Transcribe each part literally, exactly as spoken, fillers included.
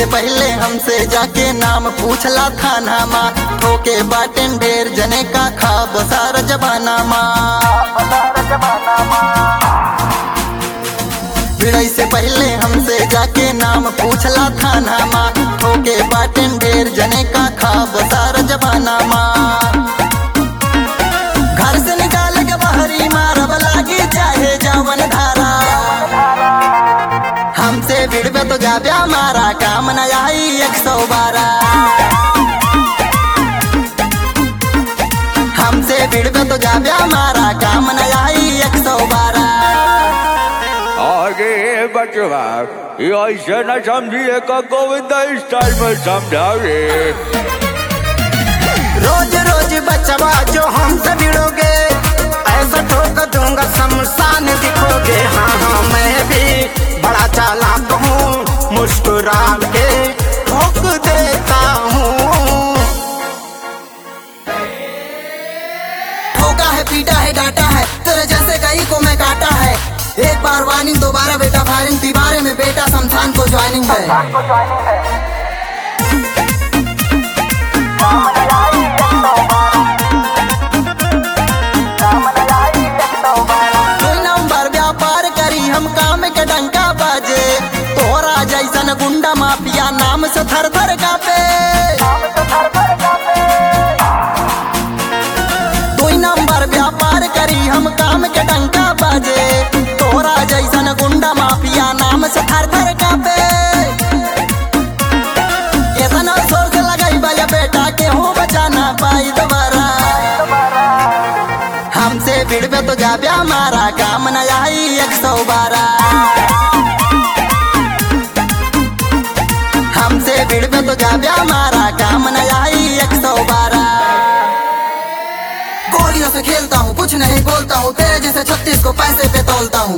से पहले हमसे जाके नाम पूछला थाना मा, ठोके बाटेन ढेर जने का खा बसार जबाना मा। भिड़ई से पहले हमसे जाके नाम पूछला थाना मा, ठोके बाटेन ढेर जने का खा बसार जबाना मा। घर से निकाल के बाहरी मारब लागी चाहे जावन धारा, हमसे भिड़बे तो जाबे हमारा काम न आई एक सौ बारह। हमसे भिड़बे तो जाबे हमारा काम न आई एक सौ बारह। आगे बचवा ऐसे न समझिए का गोविंदा स्टाइल में समझावे। रोज रोज बचवा जो हमसे भिड़ोगे ऐसा ठोक दूंगा शमशान दिखोगे। हाँ हाँ मैं भी बड़ा चालाक हूँ, मुस्कुरा के ठोक देता हूँ। ठोका है पीटा है डांटा है, तेरे जैसे कई को मैं काटा है। एक बार वार्निंग दोबारा बेटा फायरिंग, दीवारे में बेटा शमशान को ज्वाइनिंग है। हम काम के डंका बाजे, तोरा जैसन गुंडा माफिया नाम से थर थर कापे। दुई नंबर व्यापार करी हम काम के डंका बाजे, तोरा जैसन गुंडा माफिया नाम से थर थर कापे। इतना जोर से लगाई बाया बेटा के हो बचाना पाई दोबारा। हमसे भिड़बे तो जाबे हमारा काम न आई एक सौ बारह। हमसे भिड़बे तो जाबे हमारा काम न आई एक सौ बारह। गोलियों से खेलता हूँ कुछ नहीं बोलता हूँ, तेरे जैसे छत्तीस को पैसे पे तोलता हूँ।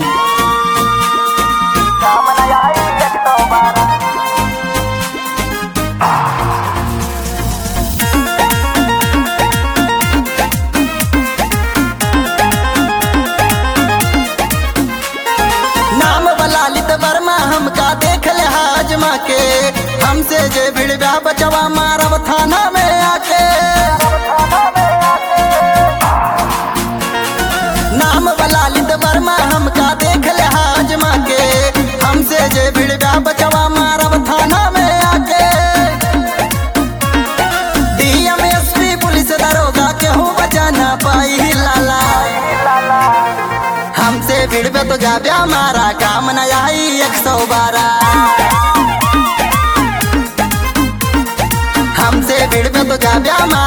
हमका देख ले हाजमा के, हमसे जे भिड़बा बचवा मारब थाना में आके। नाम ललित वर्मा हमका देख ले हाजमा के, हमसे जे भिड़बा बचवा मारब थाना में आके। डीएम एसपी पुलिस दरोगा केहू बचा ना पाई लाला। हमसे भिड़बे तो जाबे हमारा काम न आई एक सौ बारह। हमसे भिड़बे तो जाबे हमारा